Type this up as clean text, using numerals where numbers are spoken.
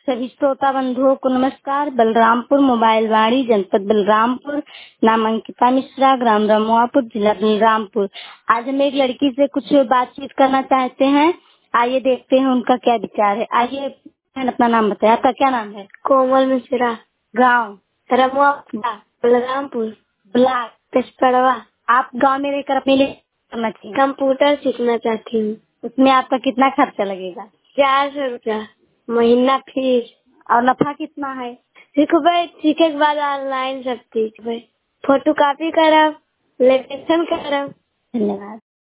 सभी श्रोता बंधुओं को नमस्कार। बलरामपुर मोबाइल वाणी, जनपद बलरामपुर, नाम अंकिता मिश्रा, ग्राम रमुआपुर, जिला बलरामपुर। आज हम एक लड़की से कुछ बातचीत करना चाहते हैं। आइए देखते हैं उनका क्या विचार है। आइए अपना नाम बताएं। आपका क्या नाम है? कोमल मिश्रा। गाँव? रमुआपुर, बलरामपुर, ब्लॉक? पिछपड़वा। आप गाँव में रहकर अपने लिए करना चाहिए? कंप्यूटर सीखना चाहती हूँ। उसमें आपका कितना खर्चा लगेगा? 400 रुपया महीना फीस। और नफा कितना है? सीखे के बाद ऑनलाइन सब सीखबे, फोटो कॉपी करब, लेक्चर करब। धन्यवाद।